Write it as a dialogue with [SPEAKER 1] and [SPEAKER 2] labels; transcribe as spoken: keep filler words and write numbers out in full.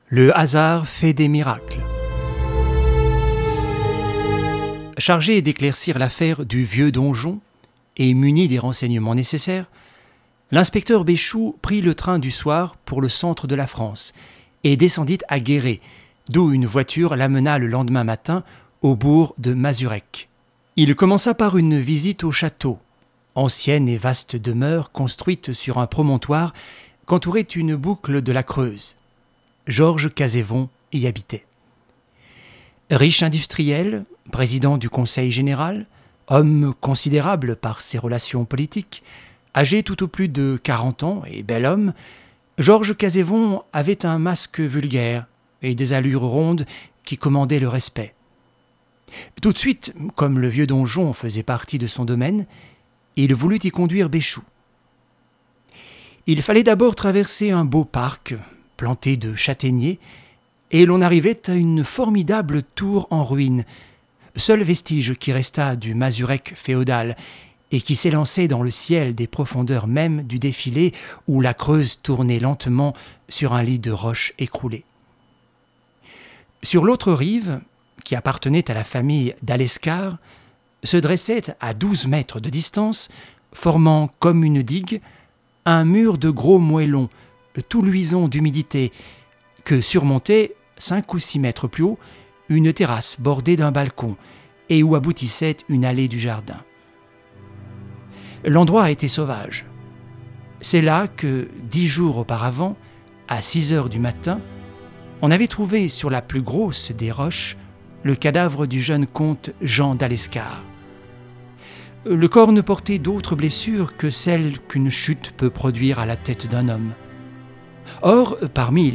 [SPEAKER 1] Le hasard fait des miracles. Chargé d'éclaircir l'affaire du vieux donjon et muni des renseignements nécessaires, l'inspecteur Béchoux prit le train du soir pour le centre de la France et descendit à Guéret, d'où une voiture l'amena le lendemain matin au bourg de Mazurec. Il commença par une visite au château, ancienne et vaste demeure construite sur un promontoire qu'entourait une boucle de la Creuse. Georges Cazévon y habitait. Riche industriel, président du Conseil général, homme considérable par ses relations politiques, âgé tout au plus de quarante ans et bel homme, Georges Cazévon avait un masque vulgaire et des allures rondes qui commandaient le respect. Tout de suite, comme le vieux donjon faisait partie de son domaine, il voulut y conduire Béchoux. Il fallait d'abord traverser un beau parc, planté de châtaigniers, et l'on arrivait à une formidable tour en ruine, seul vestige qui resta du Mazurec féodal, et qui s'élançait dans le ciel des profondeurs mêmes du défilé où la Creuse tournait lentement sur un lit de roches écroulées. Sur l'autre rive, qui appartenait à la famille d'Alescar, se dressait à douze mètres de distance, formant comme une digue, un mur de gros moellons, tout luisant d'humidité, que surmontait, cinq ou six mètres plus haut, une terrasse bordée d'un balcon, et où aboutissait une allée du jardin. L'endroit était sauvage. C'est là que, dix jours auparavant, à six heures du matin, on avait trouvé sur la plus grosse des roches le cadavre du jeune comte Jean d'Alescar. Le corps ne portait d'autres blessures que celles qu'une chute peut produire à la tête d'un homme. Or, parmi